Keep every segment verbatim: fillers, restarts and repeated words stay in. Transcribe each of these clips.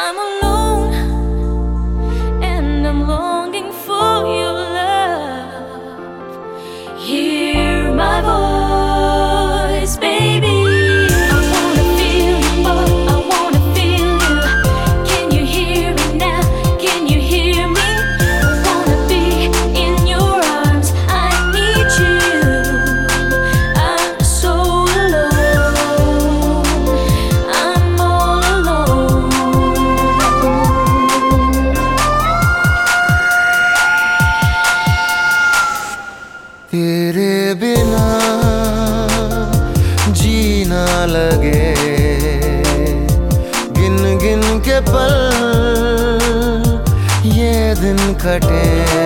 I'm alone and I'm longing for your love. Hear my voice, baby. I wanna feel you, boy. I wanna feel you. Can you hear me now? Can you hear me? I wanna be in your arms. I need you. I'm so alone. I'm all alone. तेरे बिना जीना लगे, गिन गिन के पल ये दिन कटे,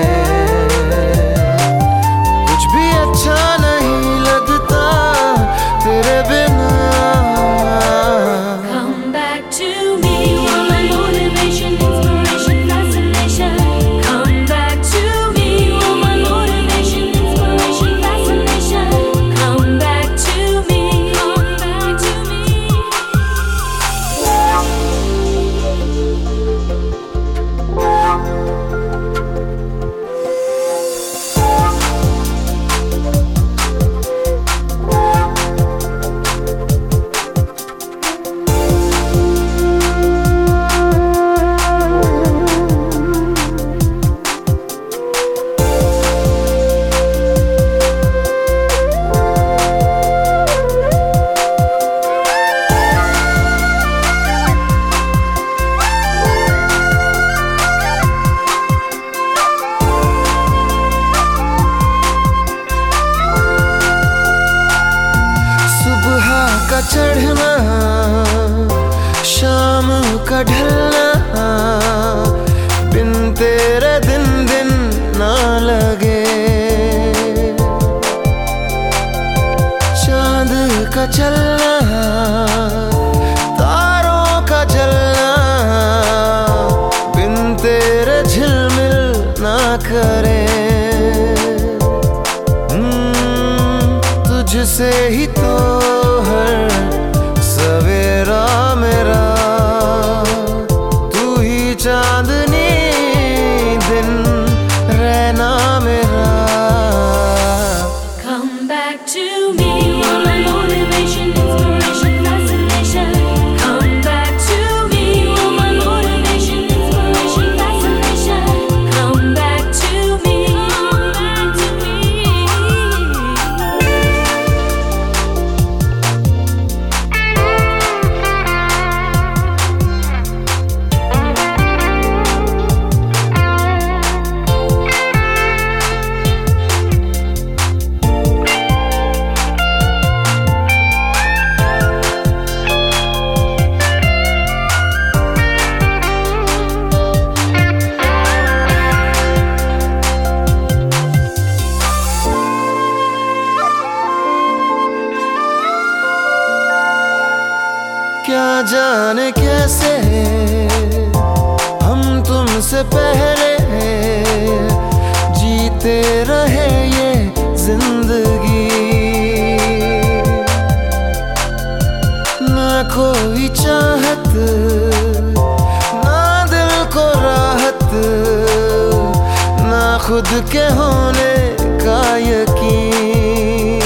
कुछ भी अच्छा नहीं लगता तेरे बिना। Come back to me. You are my motivation, inspiration, fascination. Come back to me. You are my motivation, inspiration, fascination. Come back to me. Come back to me. का चढ़ना, शाम का ढलना, बिन तेरे दिन दिन ना लगे। चांद का चलना, तारों का जलना, बिन तेरे झिलमिल ना करे। तुझसे ही तो हर सवेरा मेरा, तू ही चांदनी दिन रहना मेरा। Come back to me. You are my motivation, inspiration, fascination. Come back to me. You are my motivation, inspiration, fascination. Come back to me. Come back to me. क्या जाने कैसे हम तुमसे पहले जीते रहे ये जिंदगी, ना कोई चाहत ना दिल को राहत, ना खुद के होने का यकीन।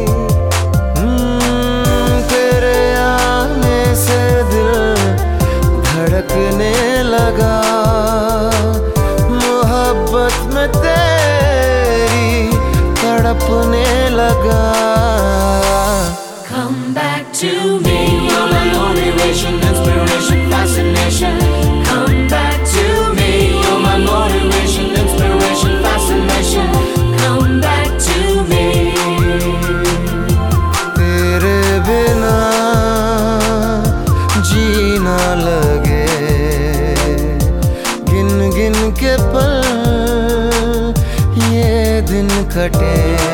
धड़कने लगा मोहब्बत में तेरी, तड़पने लगा। Come back to me. You are my motivation, inspiration, fascination. Come back to me. You are my motivation, inspiration, fascination. Come back to me. तेरे बिना जीना लगे, गिन गिन के पल ये दिन कटे।